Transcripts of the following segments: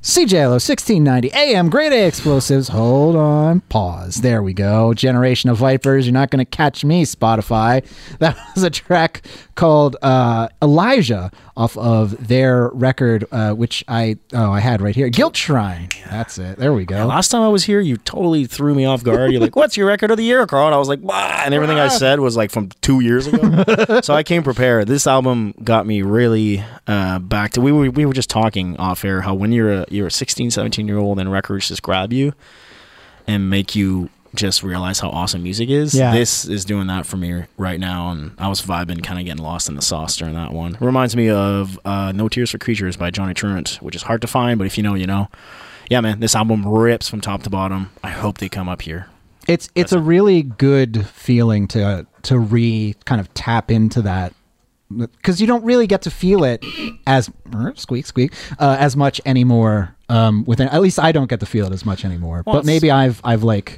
CJLO 1690 AM, Grade A Explosives. Hold on, pause. There we go. Generation of Vipers. You're not going to catch me, Spotify. That was a track called Elijah off of their record, which I had right here. Guilt Shrine. That's it. There we go. Yeah, last time I was here, you totally threw me off guard. You're like, what's your record of the year, Carl? And I was like, bah! And everything I said was like from 2 years ago. So I came prepared. This album got me really back to, we were just talking off air how when you're a 16, 17-year-old and records just grab you and make you just realize how awesome music is. Yeah. This is doing that for me right now, and I was vibing, kind of getting lost in the sauce during that one. It reminds me of No Tears for Creatures by Johnny Truant, which is hard to find, but if you know, you know. Yeah, man, this album rips from top to bottom. I hope they come up here. It's a really good feeling to kind of tap into that, because you don't really get to feel it as squeak as much anymore. Within, at least I don't get to feel it as much anymore. Well, but maybe I've like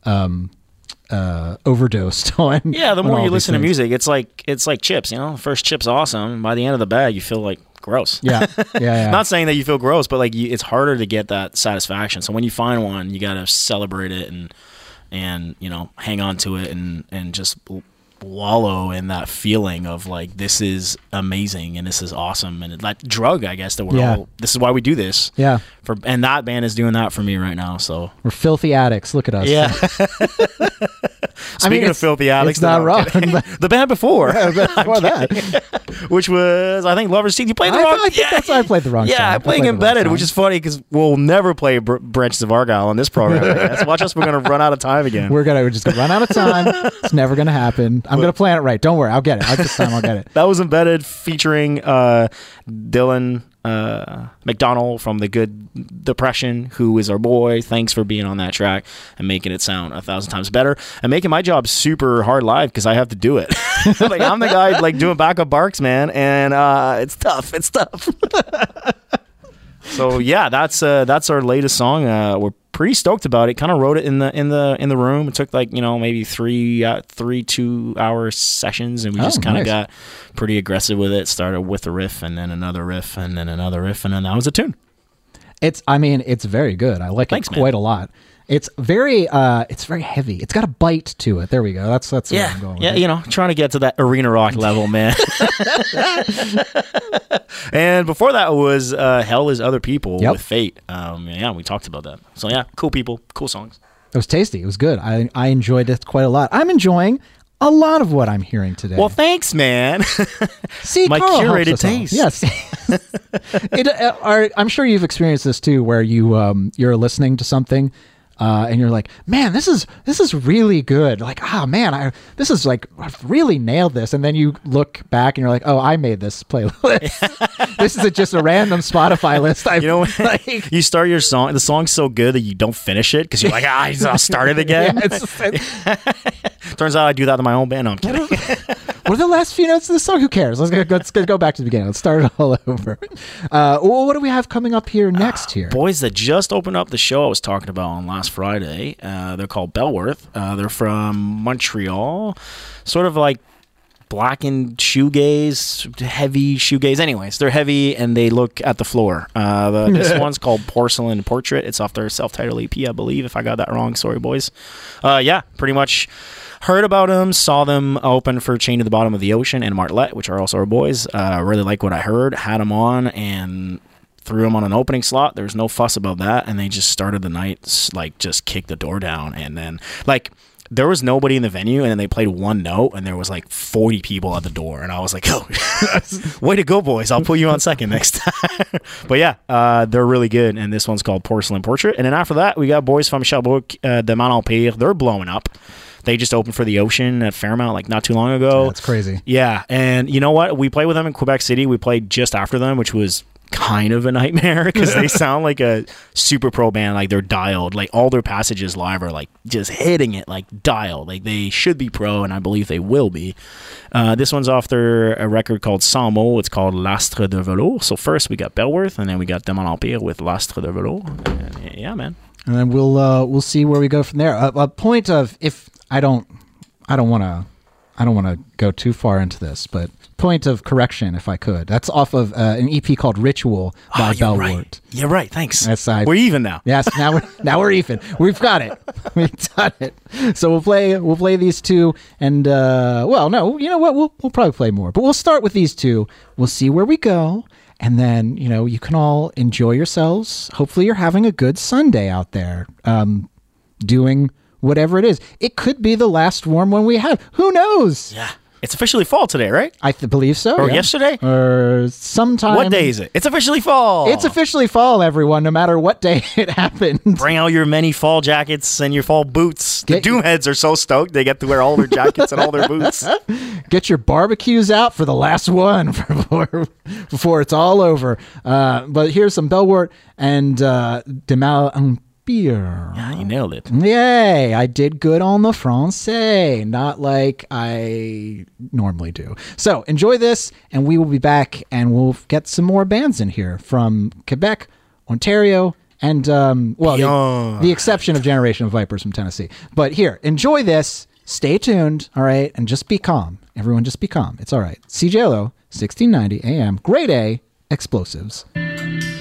overdosed on. Yeah, the more you listen to music, it's like chips. You know, the first chip's awesome. By the end of the bag, you feel like gross. Yeah. Not saying that you feel gross, but like it's harder to get that satisfaction. So when you find one, you gotta celebrate it and you know, hang on to it and just wallow in that feeling of like, this is amazing and this is awesome, and that drug, I guess, that we're all, this is why we do this. Yeah. And that band is doing that for me right now. So we're filthy addicts. Look at us. Yeah. Speaking of filthy addicts, it's not wrong. The band before, which was, I think, Lover's Teeth. You played the wrong. I think that's why I played the wrong. Yeah, song. playing Embedded, which is funny because we'll never play Branches of Argyle on this program. So watch us. We're gonna run out of time again. We're just gonna run out of time. It's never gonna happen. I'm gonna plan it right. Don't worry. I'll get it. This time I'll get it. That was Embedded featuring Dylan McDonald from The Good Depression, who is our boy. Thanks for being on that track and making it sound 1,000 times better and making my job super hard live because I have to do it. Like, I'm the guy like doing backup barks, man, and it's tough. So yeah, that's our latest song. We're pretty stoked about it. Kind of wrote it in the room. It took like, you know, maybe three 2-hour sessions, and we just kind of got pretty aggressive with it. Started with a riff, and then another riff, and then another riff, and then that was a tune. It's very good. I like it quite a lot. It's very heavy. It's got a bite to it. There we go. That's what I'm going with. Yeah, you know, trying to get to that arena rock level, man. And before that was Hell Is Other People with Fate. Yeah, we talked about that. So yeah, cool people, cool songs. It was tasty. It was good. I enjoyed it quite a lot. I'm enjoying a lot of what I'm hearing today. Well, thanks, man. See, my Carl curated taste. Yes. I'm sure you've experienced this too, where you're listening to something. And you're like, man, this is really good. Like, man, this is like, I've really nailed this. And then you look back and you're like, oh, I made this playlist. This isn't just a random Spotify list. You know, like, you start your song, the song's so good that you don't finish it because you're like, I'll start it again. Turns out I do that in my own band. No, I'm kidding. What are the last few notes of the song? Who cares? Let's go back to the beginning. Let's start it all over. What do we have coming up here next here? Boys that just opened up the show I was talking about on last Friday. They're called Bellworth. They're from Montreal. Sort of like blackened shoegaze, heavy shoegaze. Anyways, they're heavy and they look at the floor. This one's called Porcelain Portrait. It's off their self-titled EP, I believe. If I got that wrong, sorry, boys. Yeah, pretty much heard about them, saw them open for Chained to the Bottom of the Ocean and Martlet, which are also our boys. Really like what I heard, had them on, and threw them on an opening slot. There was no fuss about that, and they just started the night, like, just kicked the door down, and then, like, there was nobody in the venue, and then they played one note, and there was like 40 people at the door, and I was like, oh, way to go, boys. I'll put you on second next time. But yeah, they're really good, and this one's called Porcelain Portrait. And then after that, we got boys from Sherbrooke, De Man Empire. They're blowing up. They just opened for the Ocean at Fairmount like not too long ago. Yeah, that's crazy. Yeah, and you know what? We played with them in Quebec City. We played just after them, which was kind of a nightmare because they sound like a super pro band. Like, they're dialed. Like, all their passages live are like just hitting it like dialed. Like, they should be pro, and I believe they will be. This one's off a record called Sans Mots. It's called L'Astre de Velours. So first we got Bellworth, and then we got De Man Empire with L'Astre de Velours. Yeah, man. And then we'll see where we go from there. A point of, if I don't want to I don't want to go too far into this, but point of correction, if I could. That's off of an EP called Ritual by Bellwort. Right. You're right. Thanks. That's we're even now. Yes, now we're even. We've got it. We've done it. So we'll play these two, and well, no, you know what? We'll probably play more, but we'll start with these two. We'll see where we go, and then you can all enjoy yourselves. Hopefully, you're having a good Sunday out there, doing whatever it is. It could be the last warm one we have. Who knows? Yeah. It's officially fall today, right? I believe so. Or yeah. yesterday? Or sometime. What day is it? It's officially fall. It's officially fall, everyone, no matter what day it happened. Bring out your many fall jackets and your fall boots. The Doomheads are so stoked they get to wear all their jackets and all their boots. Get your barbecues out for the last one before it's all over. But here's some Bellwort and Demal Beer. Yeah, you nailed it. Yay, I did good on the Francais, not like I normally do. So enjoy this, and we will be back, and we'll get some more bands in here from Quebec, Ontario, and, well, the exception of Generation of Vipers from Tennessee. But here, enjoy this, stay tuned, all right, and just be calm. Everyone just be calm. It's all right. CJLO, 1690 AM, Grade A, Explosives.